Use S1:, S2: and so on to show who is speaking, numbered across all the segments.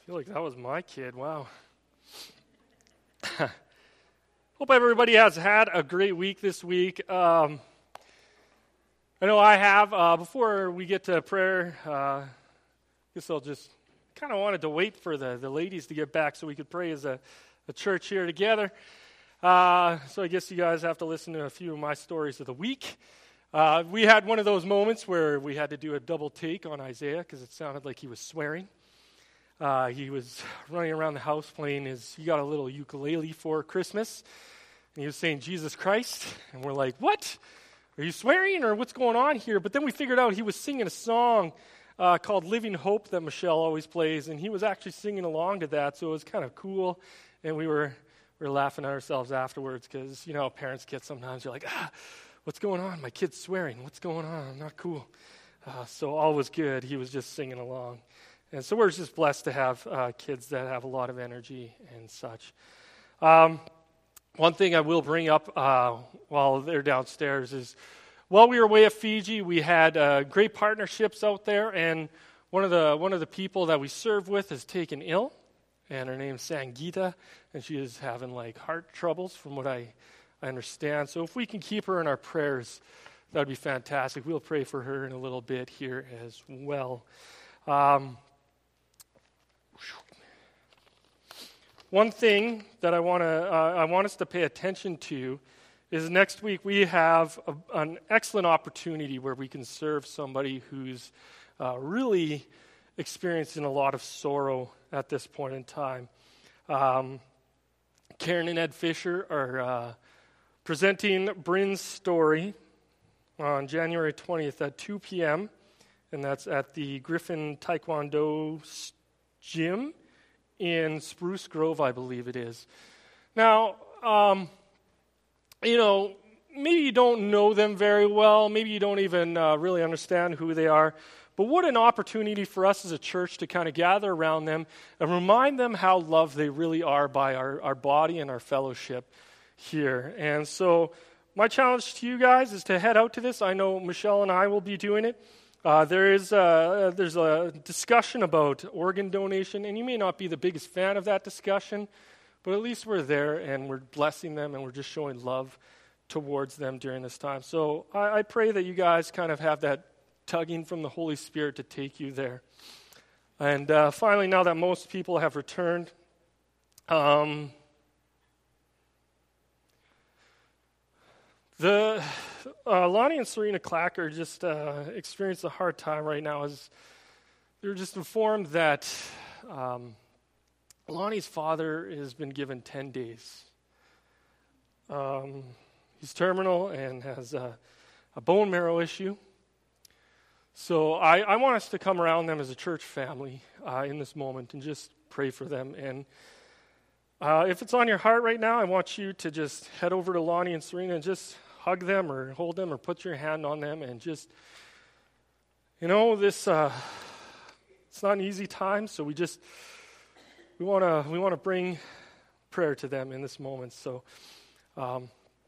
S1: I feel like that was my kid. Wow. Hope everybody has had a great week this week. I know I have. Before we get to prayer, I guess I'll just kind of wanted to wait for the ladies to get back so we could pray as a church here together. So I guess you guys have to listen to a few of my stories of the week. We had one of those moments where we had to do a double take on Isaiah because it sounded like he was swearing. He was running around the house playing he got a little ukulele for Christmas, and he was saying Jesus Christ, and we're like, what? Are you swearing, or what's going on here? But then we figured out he was singing a song called Living Hope that Michelle always plays, and he was actually singing along to that, so it was kind of cool, and we were laughing at ourselves afterwards, because you know how parents get sometimes, you're like, what's going on? My kid's swearing. What's going on? I'm not cool. So all was good. He was just singing along. And so we're just blessed to have kids that have a lot of energy and such. One thing I will bring up while they're downstairs is, while we were away at Fiji, we had great partnerships out there, and one of the people that we serve with is taken ill, and her name's Sangeeta, and she is having like heart troubles from what I understand. So if we can keep her in our prayers, that would be fantastic. We'll pray for her in a little bit here as well. One thing that I want us to pay attention to is next week we have an excellent opportunity where we can serve somebody who's really experiencing a lot of sorrow at this point in time. Karen and Ed Fisher are presenting Bryn's story on January 20th at 2 p.m., and that's at the Griffin Taekwondo Gym in Spruce Grove, I believe it is. Now, maybe you don't know them very well. Maybe you don't even really understand who they are. But what an opportunity for us as a church to kind of gather around them and remind them how loved they really are by our body and our fellowship here. And so my challenge to you guys is to head out to this. I know Michelle and I will be doing it. There's a discussion about organ donation, and you may not be the biggest fan of that discussion, but at least we're there and we're blessing them and we're just showing love towards them during this time. So I pray that you guys kind of have that tugging from the Holy Spirit to take you there. And finally, now that most people have returned, Lonnie and Serena Clacker just experienced a hard time right now, as they're just informed that Lonnie's father has been given 10 days. He's terminal and has a bone marrow issue. So I want us to come around them as a church family in this moment and just pray for them. And if it's on your heart right now, I want you to just head over to Lonnie and Serena and just hug them or hold them or put your hand on them and just, this it's not an easy time, so we want to bring prayer to them in this moment. So I'll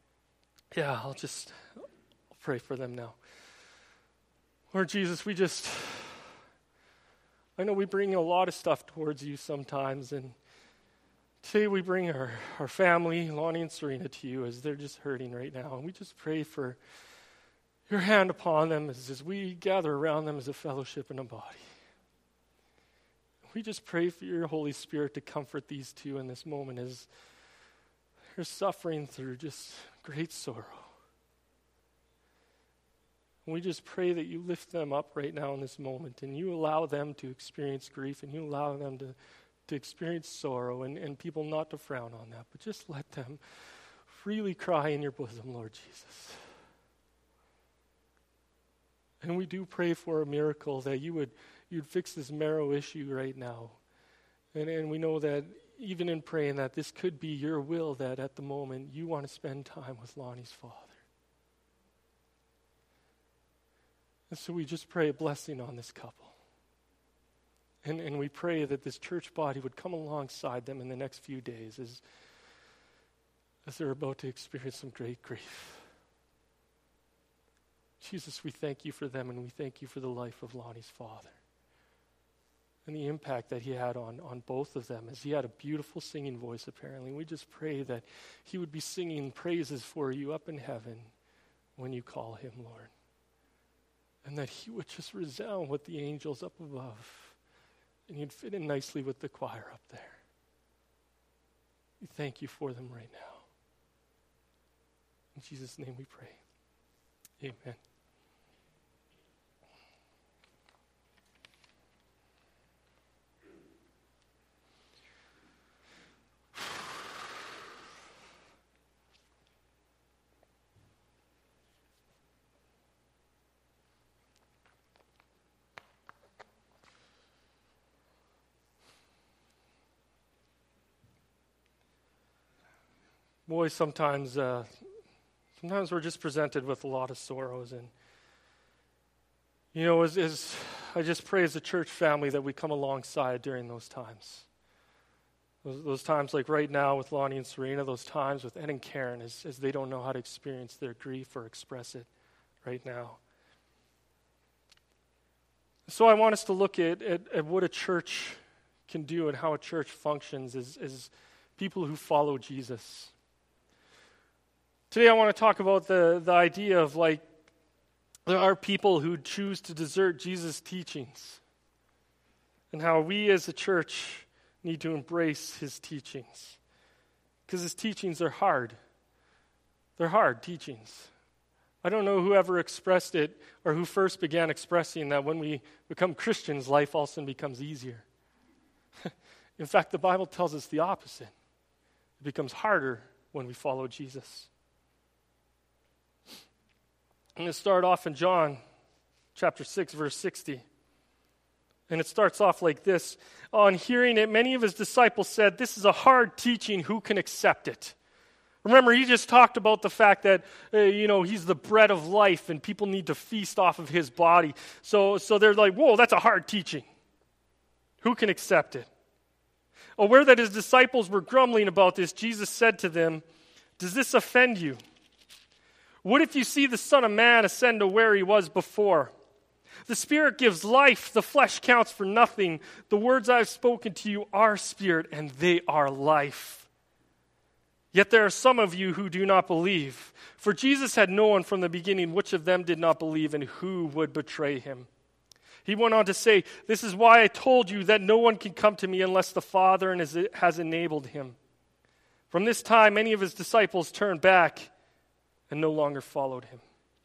S1: pray for them now. Lord Jesus, I know we bring a lot of stuff towards you sometimes, and today we bring our family, Lonnie and Serena, to you as they're just hurting right now. And we just pray for your hand upon them as we gather around them as a fellowship and a body. We just pray for your Holy Spirit to comfort these two in this moment as they're suffering through just great sorrow. And we just pray that you lift them up right now in this moment, and you allow them to experience grief, and you allow them to experience sorrow, and people not to frown on that, but just let them freely cry in your bosom, Lord Jesus. And we do pray for a miracle that you'd fix this marrow issue right now. And we know that even in praying that this could be your will, that at the moment you want to spend time with Lonnie's father. And so we just pray a blessing on this couple. And we pray that this church body would come alongside them in the next few days as they're about to experience some great grief. Jesus, we thank you for them, and we thank you for the life of Lonnie's father. and the impact that he had on both of them, as he had a beautiful singing voice, apparently. We just pray that he would be singing praises for you up in heaven when you call him, Lord. And that he would just resound with the angels up above, and he'd fit in nicely with the choir up there. We thank you for them right now. In Jesus' name we pray. Amen. Boy, sometimes we're just presented with a lot of sorrows, and as I just pray as a church family that we come alongside during those times. Those times like right now with Lonnie and Serena, those times with Ed and Karen as they don't know how to experience their grief or express it right now. So I want us to look at what a church can do and how a church functions as people who follow Jesus. Today I want to talk about the idea of there are people who choose to desert Jesus' teachings and how we as a church need to embrace his teachings. Because his teachings are hard. They're hard teachings. I don't know who ever expressed it or who first began expressing that when we become Christians, life all of a sudden becomes easier. In fact, the Bible tells us the opposite. It becomes harder when we follow Jesus. I'm going to start off in John chapter 6, verse 60. And it starts off like this. On hearing it, many of his disciples said, "This is a hard teaching. Who can accept it?" Remember, he just talked about the fact that, he's the bread of life and people need to feast off of his body. So they're like, whoa, that's a hard teaching. Who can accept it? Aware that his disciples were grumbling about this, Jesus said to them, "Does this offend you? What if you see the Son of Man ascend to where he was before? The Spirit gives life, the flesh counts for nothing. The words I have spoken to you are spirit, and they are life. Yet there are some of you who do not believe." For Jesus had known from the beginning which of them did not believe and who would betray him. He went on to say, "This is why I told you that no one can come to me unless the Father has enabled him." From this time, many of his disciples turned back and no longer followed him.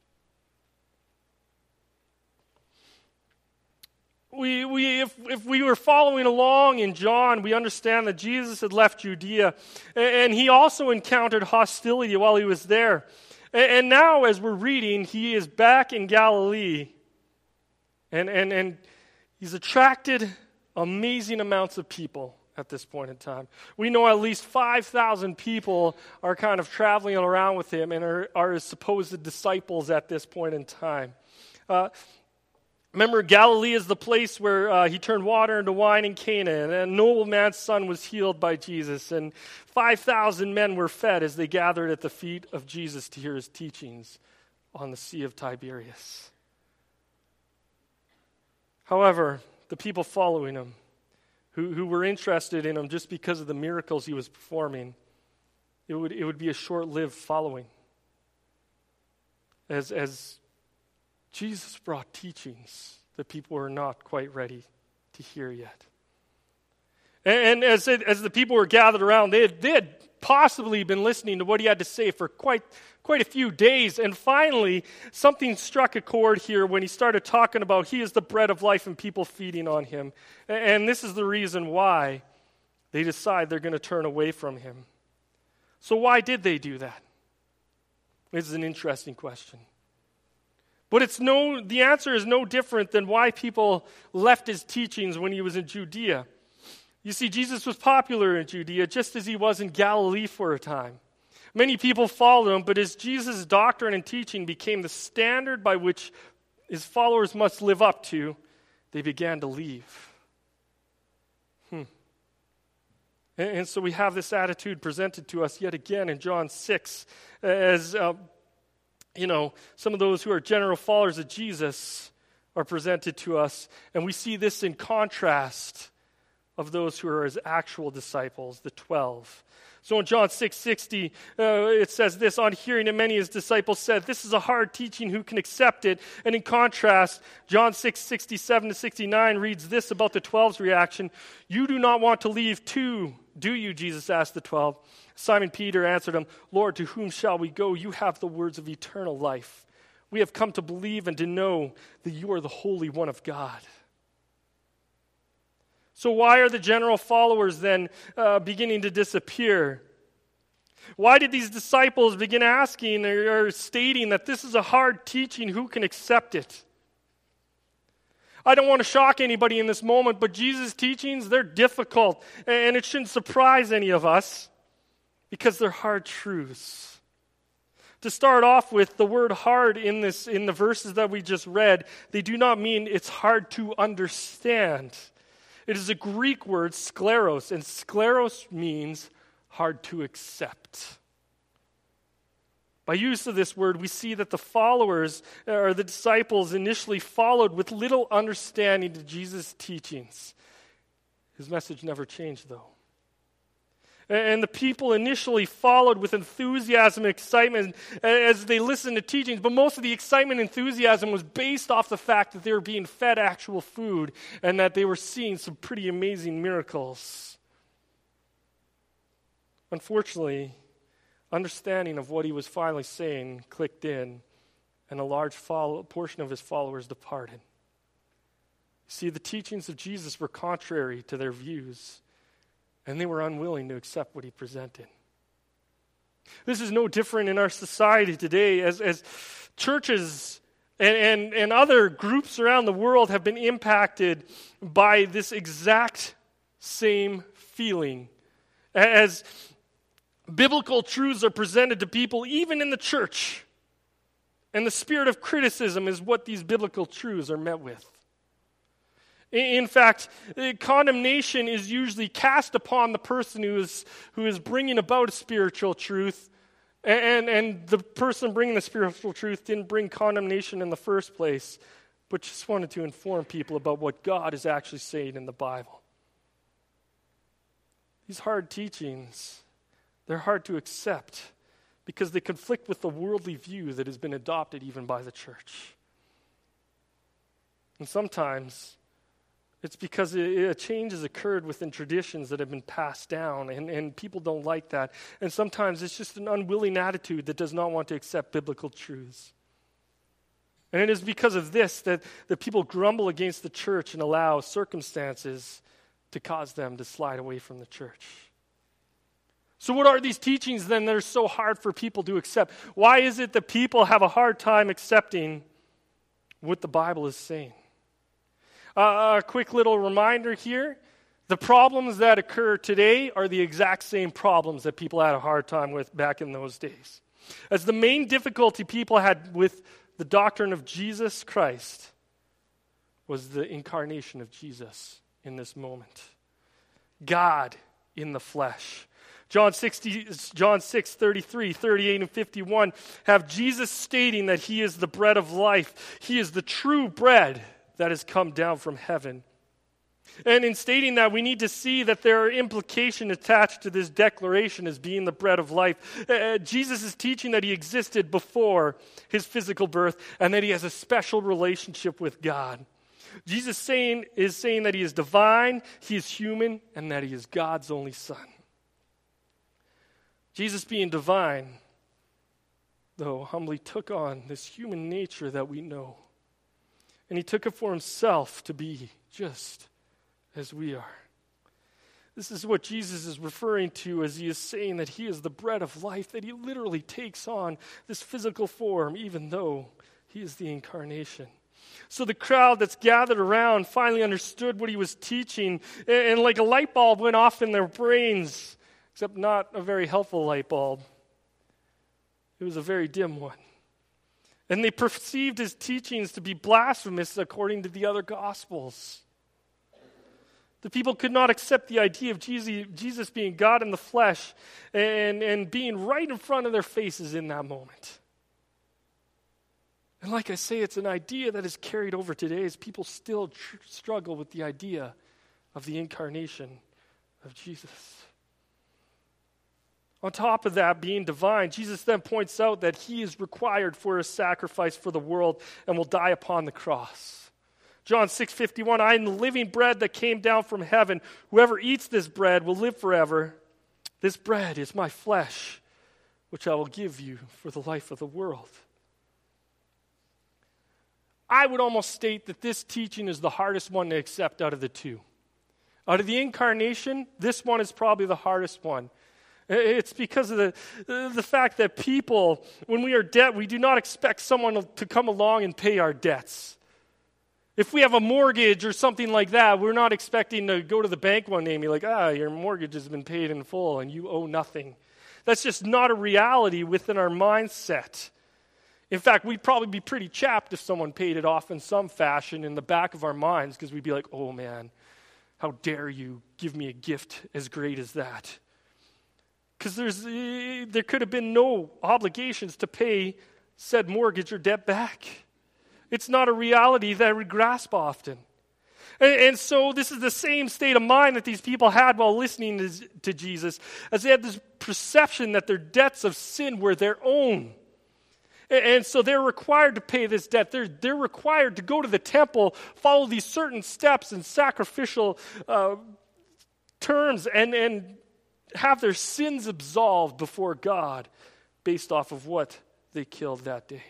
S1: If we were following along in John, we understand that Jesus had left Judea, and he also encountered hostility while he was there. And now, as we're reading, he is back in Galilee, and he's attracted amazing amounts of people at this point in time. We know at least 5,000 people are kind of traveling around with him and are his supposed disciples at this point in time. Remember, Galilee is the place where he turned water into wine in Cana, and a nobleman's son was healed by Jesus, and 5,000 men were fed as they gathered at the feet of Jesus to hear his teachings on the Sea of Tiberias. However, the people following him, who were interested in him just because of the miracles he was performing, it would be a short-lived following. As Jesus brought teachings that people were not quite ready to hear yet. And as the people were gathered around, they had possibly been listening to what he had to say for quite a few days. And finally, something struck a chord here when he started talking about he is the bread of life and people feeding on him. And this is the reason why they decide they're going to turn away from him. So why did they do that? This is an interesting question. But the answer is no different than why people left his teachings when he was in Judea. You see, Jesus was popular in Judea just as he was in Galilee for a time. Many people followed him, but as Jesus' doctrine and teaching became the standard by which his followers must live up to, they began to leave. And so we have this attitude presented to us yet again in John 6 as some of those who are general followers of Jesus are presented to us, and we see this in contrast of those who are his actual disciples, the 12. So in John 6:60, it says this, "On hearing it, many of his disciples said, 'This is a hard teaching, who can accept it?' And in contrast, John 6:67 to 69 reads this about the 12's reaction, 'You do not want to leave too, do you?' Jesus asked the 12. Simon Peter answered him, 'Lord, to whom shall we go? You have the words of eternal life. We have come to believe and to know that you are the Holy One of God.'" So why are the general followers then beginning to disappear? Why did these disciples begin asking or stating that this is a hard teaching, who can accept it? I don't want to shock anybody in this moment, but Jesus' teachings, they're difficult, and it shouldn't surprise any of us because they're hard truths. To start off with, the word hard in the verses that we just read, they do not mean it's hard to understand. It is a Greek word, skleros, and skleros means hard to accept. By use of this word, we see that the followers, or the disciples, initially followed with little understanding to Jesus' teachings. His message never changed, though. And the people initially followed with enthusiasm and excitement as they listened to teachings, but most of the excitement and enthusiasm was based off the fact that they were being fed actual food and that they were seeing some pretty amazing miracles. Unfortunately, understanding of what he was finally saying clicked in, and a large portion of his followers departed. See, the teachings of Jesus were contrary to their views, and they were unwilling to accept what he presented. This is no different in our society today, as churches and other groups around the world have been impacted by this exact same feeling. As biblical truths are presented to people, even in the church, and the spirit of criticism is what these biblical truths are met with. In fact, condemnation is usually cast upon the person who is bringing about a spiritual truth, and the person bringing the spiritual truth didn't bring condemnation in the first place, but just wanted to inform people about what God is actually saying in the Bible. These hard teachings, they're hard to accept because they conflict with the worldly view that has been adopted even by the church. And sometimes it's because a change has occurred within traditions that have been passed down, and people don't like that. And sometimes it's just an unwilling attitude that does not want to accept biblical truths. And it is because of this that people grumble against the church and allow circumstances to cause them to slide away from the church. So what are these teachings then that are so hard for people to accept? Why is it that people have a hard time accepting what the Bible is saying? A quick little reminder here. The problems that occur today are the exact same problems that people had a hard time with back in those days. As the main difficulty people had with the doctrine of Jesus Christ was the incarnation of Jesus in this moment. God in the flesh. John 6:33, 38, and 51 have Jesus stating that he is the bread of life. He is the true bread that has come down from heaven. And in stating that, we need to see that there are implications attached to this declaration as being the bread of life. Jesus is teaching that he existed before his physical birth and that he has a special relationship with God. Jesus is saying that he is divine, he is human, and that he is God's only Son. Jesus, being divine, though, humbly took on this human nature that we know. And he took it for himself to be just as we are. This is what Jesus is referring to as he is saying that he is the bread of life, that he literally takes on this physical form, even though he is the incarnation. So the crowd that's gathered around finally understood what he was teaching, and like a light bulb went off in their brains, except not a very helpful light bulb. It was a very dim one. And they perceived his teachings to be blasphemous according to the other Gospels. The people could not accept the idea of Jesus being God in the flesh and being right in front of their faces in that moment. And like I say, it's an idea that is carried over today as people still struggle with the idea of the incarnation of Jesus. On top of that, being divine, Jesus then points out that he is required for a sacrifice for the world and will die upon the cross. John 6:51, I am the living bread that came down from heaven. Whoever eats this bread will live forever. This bread is my flesh, which I will give you for the life of the world. I would almost state that this teaching is the hardest one to accept out of the two. Out of the incarnation, this one is probably the hardest one. It's because of the fact that people, when we are debt, we do not expect someone to come along and pay our debts. If we have a mortgage or something like that, we're not expecting to go to the bank one day and be like, your mortgage has been paid in full and you owe nothing. That's just not a reality within our mindset. In fact, we'd probably be pretty chapped if someone paid it off in some fashion in the back of our minds, because we'd be like, oh man, how dare you give me a gift as great as that? Because there could have been no obligations to pay said mortgage or debt back. It's not a reality that we grasp often. And so this is the same state of mind that these people had while listening to Jesus, as they had this perception that their debts of sin were their own. And so they're required to pay this debt. They're required to go to the temple, follow these certain steps and sacrificial terms, and have their sins absolved before God based off of what they killed that day.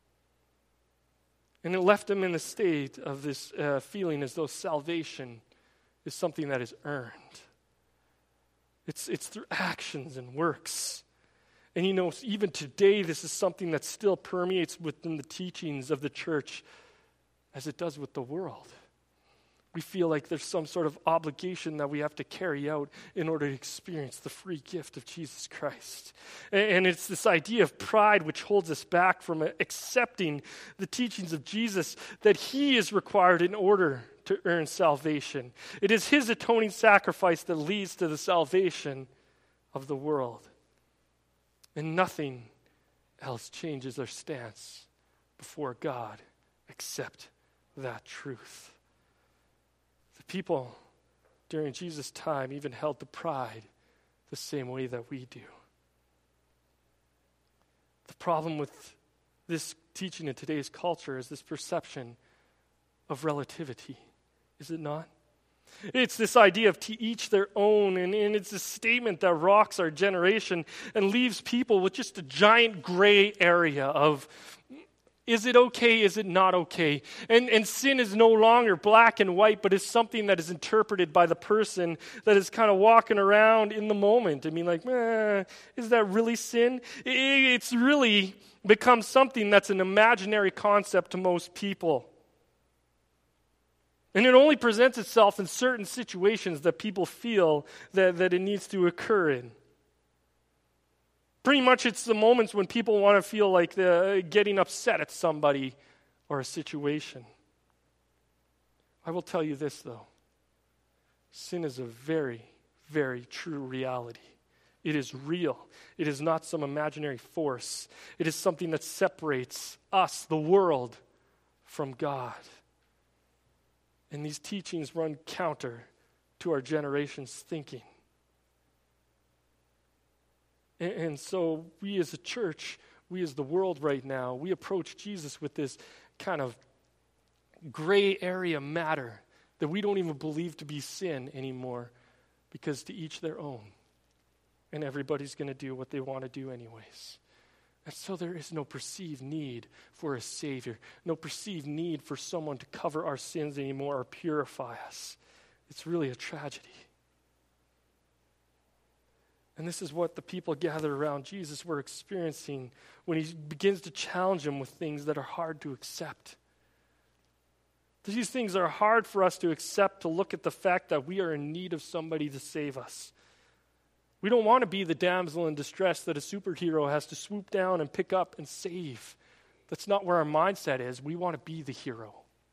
S1: And it left them in the state of this feeling as though salvation is something that is earned. It's through actions and works. And even today, this is something that still permeates within the teachings of the church as it does with the world. We feel like there's some sort of obligation that we have to carry out in order to experience the free gift of Jesus Christ. And it's this idea of pride which holds us back from accepting the teachings of Jesus, that he is required in order to earn salvation. It is his atoning sacrifice that leads to the salvation of the world. And nothing else changes our stance before God except that truth. The people during Jesus' time even held to pride the same way that we do. The problem with this teaching in today's culture is this perception of relativity, is it not? It's this idea of to each their own, and it's a statement that rocks our generation and leaves people with just a giant gray area of, is it okay, is it not okay? And sin is no longer black and white, but is something that is interpreted by the person that is kind of walking around in the moment. I mean, like, is that really sin? It's really become something that's an imaginary concept to most people. And it only presents itself in certain situations that people feel that it needs to occur in. Pretty much it's the moments when people want to feel like they're getting upset at somebody or a situation. I will tell you this, though. Sin is a very, very true reality. It is real. It is not some imaginary force. It is something that separates us, the world, from God. And these teachings run counter to our generation's thinking. And so we as a church, we as the world right now, we approach Jesus with this kind of gray area matter that we don't even believe to be sin anymore, because to each their own. And everybody's going to do what they want to do anyways. And so there is no perceived need for a Savior, no perceived need for someone to cover our sins anymore or purify us. It's really a tragedy. And this is what the people gathered around Jesus were experiencing when he begins to challenge them with things that are hard to accept. These things are hard for us to accept, to look at the fact that we are in need of somebody to save us. We don't want to be the damsel in distress that a superhero has to swoop down and pick up and save. That's not where our mindset is. We want to be the hero.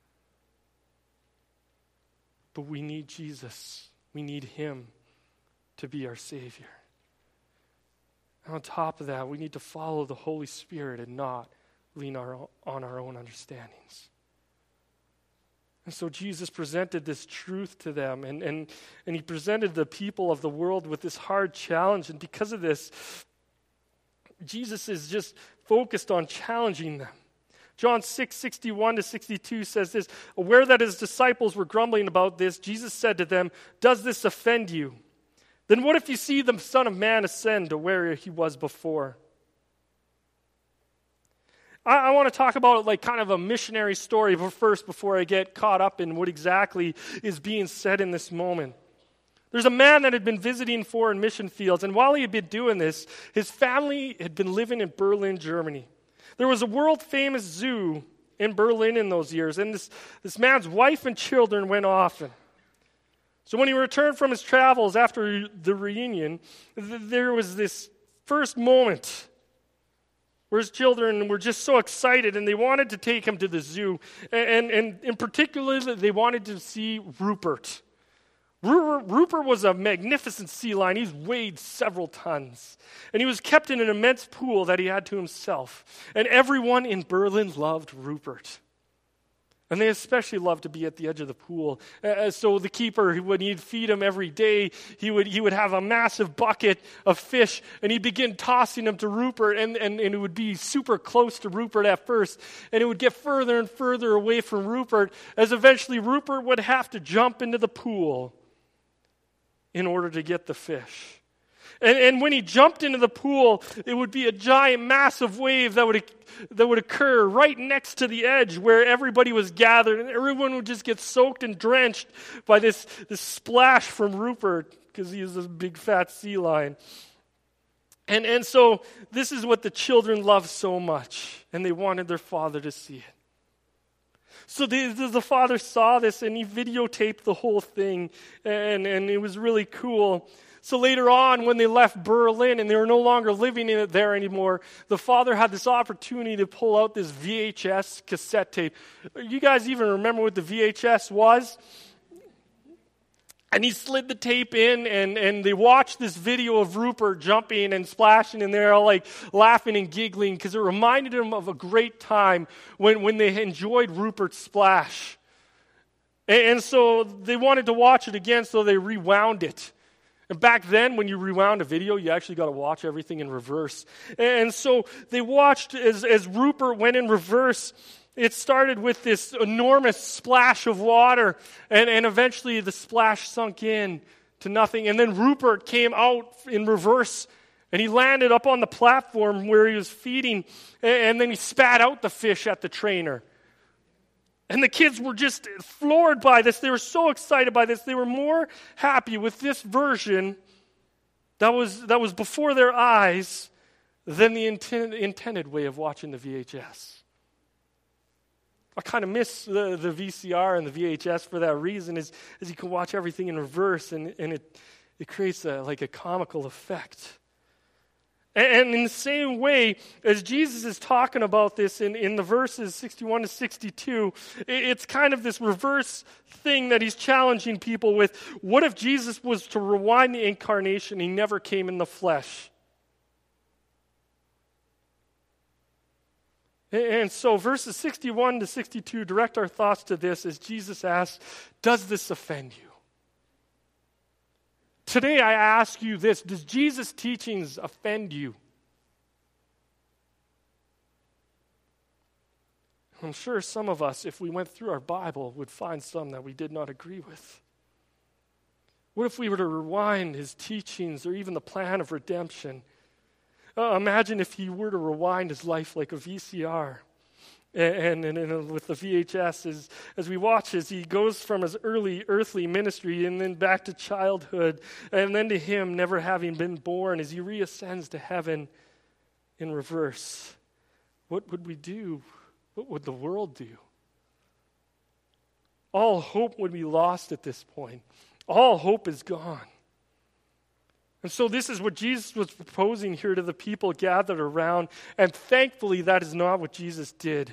S1: But we need Jesus. We need him to be our Savior. And on top of that, we need to follow the Holy Spirit and not lean on our own understandings. And so Jesus presented this truth to them, and he presented the people of the world with this hard challenge. And because of this, Jesus is just focused on challenging them. John 6:61-62 says this, aware that his disciples were grumbling about this, Jesus said to them, does this offend you? Then what if you see the Son of Man ascend to where he was before? I want to talk about like kind of a missionary story first before I get caught up in what exactly is being said in this moment. There's a man that had been visiting foreign mission fields, and while he had been doing this, his family had been living in Berlin, Germany. There was a world-famous zoo in Berlin in those years, and this man's wife and children went often. So when he returned from his travels after the reunion, there was this first moment where his children were just so excited and they wanted to take him to the zoo. And in particular, they wanted to see Rupert. Rupert was a magnificent sea lion. He's weighed several tons. And he was kept in an immense pool that he had to himself. And everyone in Berlin loved Rupert. And they especially loved to be at the edge of the pool. So the keeper, when he'd feed him every day, he would have a massive bucket of fish, and he'd begin tossing them to Rupert, and it would be super close to Rupert at first, and it would get further and further away from Rupert, as eventually Rupert would have to jump into the pool in order to get the fish. And when he jumped into the pool, it would be a giant, massive wave that would occur right next to the edge where everybody was gathered, and everyone would just get soaked and drenched by this splash from Rupert because he is a big fat sea lion. And so this is what the children loved so much, and they wanted their father to see it. So the father saw this, and he videotaped the whole thing, and it was really cool. So later on, when they left Berlin and they were no longer living in it there anymore, the father had this opportunity to pull out this VHS cassette tape. You guys even remember what the VHS was? And he slid the tape in, and they watched this video of Rupert jumping and splashing, and they're all like laughing and giggling because it reminded them of a great time when they enjoyed Rupert's splash. And so they wanted to watch it again, so they rewound it. And back then, when you rewound a video, you actually got to watch everything in reverse. And so they watched as Rupert went in reverse. It started with this enormous splash of water, and eventually the splash sunk in to nothing. And then Rupert came out in reverse, and he landed up on the platform where he was feeding, and then he spat out the fish at the trainer. And the kids were just floored by this. They were so excited by this. They were more happy with this version that was before their eyes than the intended way of watching the VHS. I kind of miss the VCR and the VHS for that reason, is you can watch everything in reverse, and it creates a comical effect. And in the same way, as Jesus is talking about this in the verses 61-62, it's kind of this reverse thing that he's challenging people with. What if Jesus was to rewind the incarnation, he never came in the flesh? And so verses 61-62 direct our thoughts to this as Jesus asks, does this offend you? Today I ask you this, does Jesus' teachings offend you? I'm sure some of us, if we went through our Bible, would find some that we did not agree with. What if we were to rewind his teachings or even the plan of redemption? Imagine if he were to rewind his life like a VCR. And with the VHS, as we watch as he goes from his early earthly ministry and then back to childhood and then to him never having been born as he reascends to heaven in reverse. What would we do? What would the world do? All hope would be lost at this point. All hope is gone. And so this is what Jesus was proposing here to the people gathered around, and thankfully that is not what Jesus did.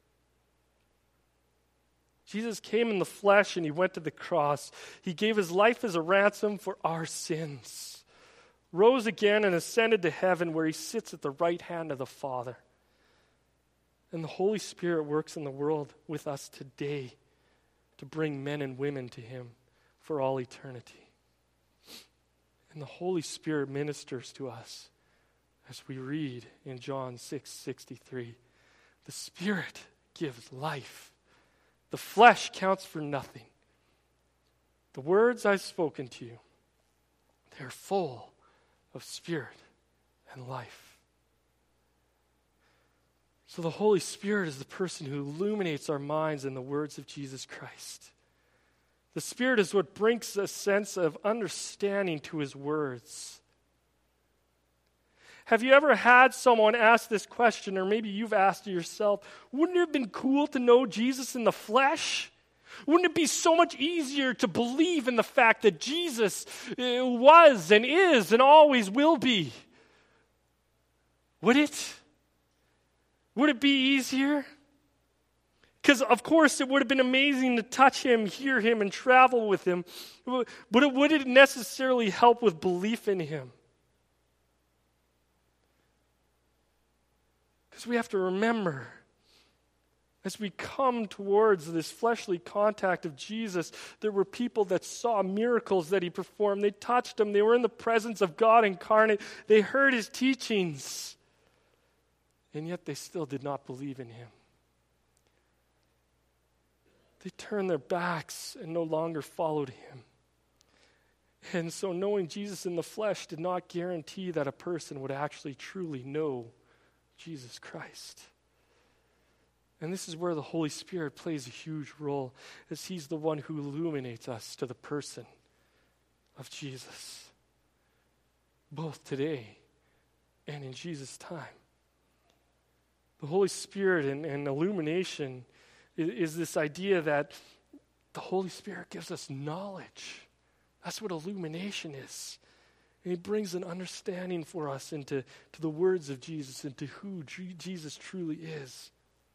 S1: Jesus came in the flesh and he went to the cross. He gave his life as a ransom for our sins, rose again and ascended to heaven where he sits at the right hand of the Father. And the Holy Spirit works in the world with us today to bring men and women to him for all eternity. And the Holy Spirit ministers to us as we read in John 6:63. The Spirit gives life. The flesh counts for nothing. The words I've spoken to you, they're full of spirit and life. So the Holy Spirit is the person who illuminates our minds in the words of Jesus Christ. The Spirit is what brings a sense of understanding to his words. Have you ever had someone ask this question, or maybe you've asked it yourself, wouldn't it have been cool to know Jesus in the flesh? Wouldn't it be so much easier to believe in the fact that Jesus was and is and always will be? Would it? Would it be easier? Because, of course, it would have been amazing to touch him, hear him, and travel with him. But would it necessarily help with belief in him? Because we have to remember, as we come towards this fleshly contact of Jesus, there were people that saw miracles that he performed. They touched him. They were in the presence of God incarnate. They heard his teachings. And yet they still did not believe in him. They turned their backs and no longer followed him. And so knowing Jesus in the flesh did not guarantee that a person would actually truly know Jesus Christ. And this is where the Holy Spirit plays a huge role, as he's the one who illuminates us to the person of Jesus, both today and in Jesus' time. The Holy Spirit and illumination is this idea that the Holy Spirit gives us knowledge. That's what illumination is. And he brings an understanding for us into the words of Jesus and to who Jesus truly is.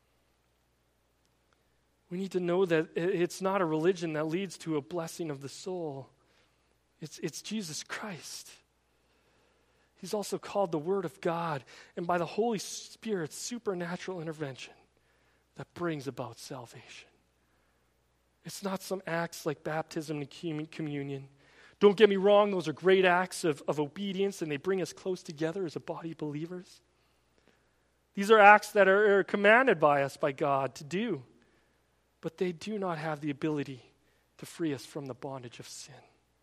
S1: We need to know that it's not a religion that leads to a blessing of the soul. It's Jesus Christ. He's also called the Word of God, and by the Holy Spirit's supernatural intervention that brings about salvation. It's not some acts like baptism and communion. Don't get me wrong, those are great acts of obedience, and they bring us close together as a body of believers. These are acts that are commanded by us, by God, to do, but they do not have the ability to free us from the bondage of sin.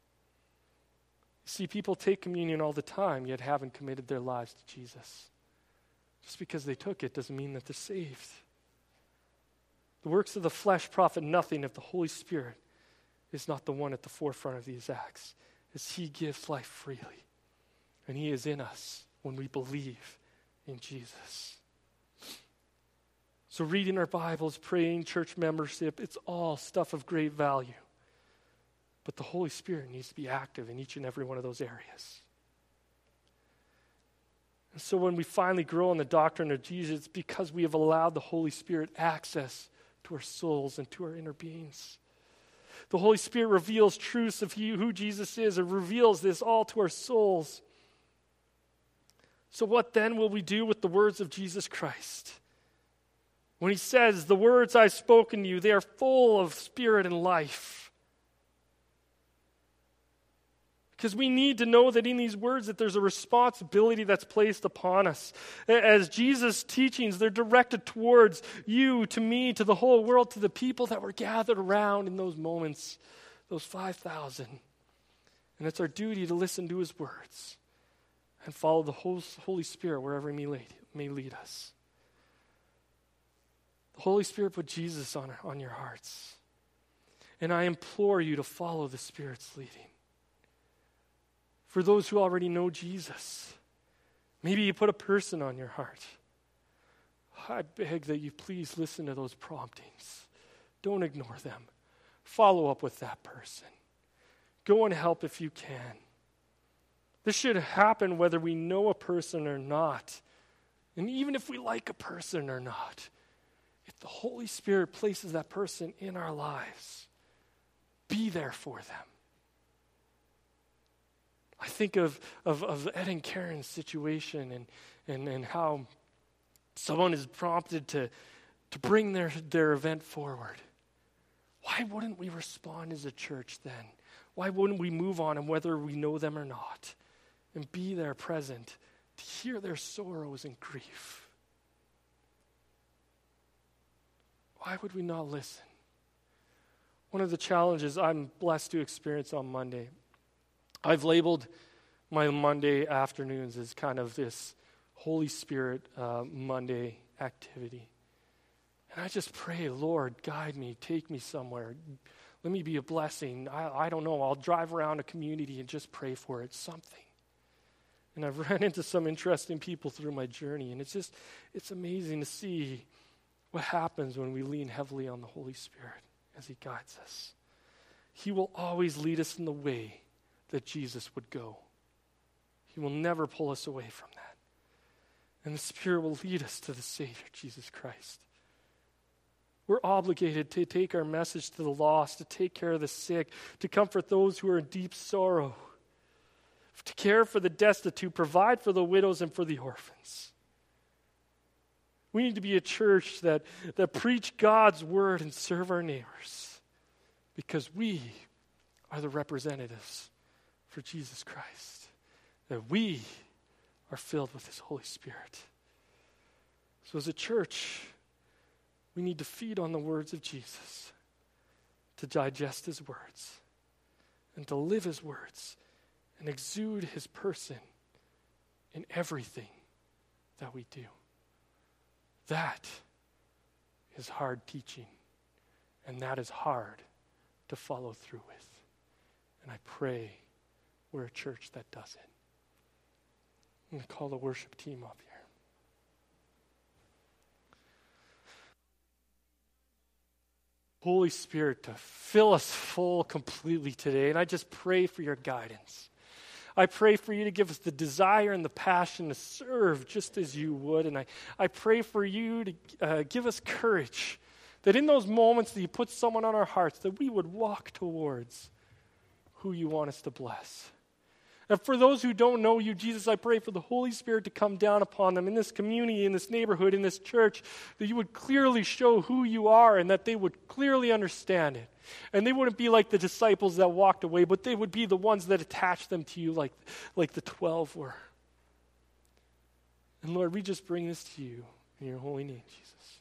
S1: See, people take communion all the time, yet haven't committed their lives to Jesus. Just because they took it doesn't mean that they're saved. The works of the flesh profit nothing if the Holy Spirit is not the one at the forefront of these acts, as he gives life freely. And he is in us when we believe in Jesus. So reading our Bibles, praying, church membership, it's all stuff of great value. But the Holy Spirit needs to be active in each and every one of those areas. And so when we finally grow in the doctrine of Jesus, it's because we have allowed the Holy Spirit access to our souls and to our inner beings. The Holy Spirit reveals truths of who Jesus is. It reveals this all to our souls. So what then will we do with the words of Jesus Christ? When he says, the words I've spoken to you, they are full of spirit and life. Because we need to know that in these words that there's a responsibility that's placed upon us. As Jesus' teachings, they're directed towards you, to me, to the whole world, to the people that were gathered around in those moments, those 5,000. And it's our duty to listen to his words and follow the Holy Spirit wherever he may lead us. The Holy Spirit put Jesus on your hearts. And I implore you to follow the Spirit's leading. For those who already know Jesus, maybe you put a person on your heart. I beg that you please listen to those promptings. Don't ignore them. Follow up with that person. Go and help if you can. This should happen whether we know a person or not. And even if we like a person or not, if the Holy Spirit places that person in our lives, be there for them. I think of Ed and Karen's situation and how someone is prompted to bring their event forward, why wouldn't we respond as a church then? Why wouldn't we move on, and whether we know them or not, and be there present to hear their sorrows and grief? Why would we not listen? One of the challenges I'm blessed to experience on Monday, I've labeled my Monday afternoons as kind of this Holy Spirit Monday activity. And I just pray, Lord, guide me, take me somewhere. Let me be a blessing. I don't know, I'll drive around a community and just pray for it, something. And I've run into some interesting people through my journey, and it's amazing to see what happens when we lean heavily on the Holy Spirit as he guides us. He will always lead us in the way that Jesus would go. He will never pull us away from that. And the Spirit will lead us to the Savior, Jesus Christ. We're obligated to take our message to the lost, to take care of the sick, to comfort those who are in deep sorrow, to care for the destitute, provide for the widows and for the orphans. We need to be a church that preach God's word and serve our neighbors, because we are the representatives for Jesus Christ, that we are filled with his Holy Spirit. So as a church, we need to feed on the words of Jesus, to digest his words, and to live his words, and exude his person in everything that we do. That is hard teaching, and that is hard to follow through with. And I pray we're a church that does it. I'm going to call the worship team up here. Holy Spirit, to fill us full completely today. And I just pray for your guidance. I pray for you to give us the desire and the passion to serve just as you would. And I pray for you to give us courage, that in those moments that you put someone on our hearts, that we would walk towards who you want us to bless. And for those who don't know you, Jesus, I pray for the Holy Spirit to come down upon them in this community, in this neighborhood, in this church, that you would clearly show who you are and that they would clearly understand it. And they wouldn't be like the disciples that walked away, but they would be the ones that attached them to you like the 12 were. And Lord, we just bring this to you in your holy name, Jesus.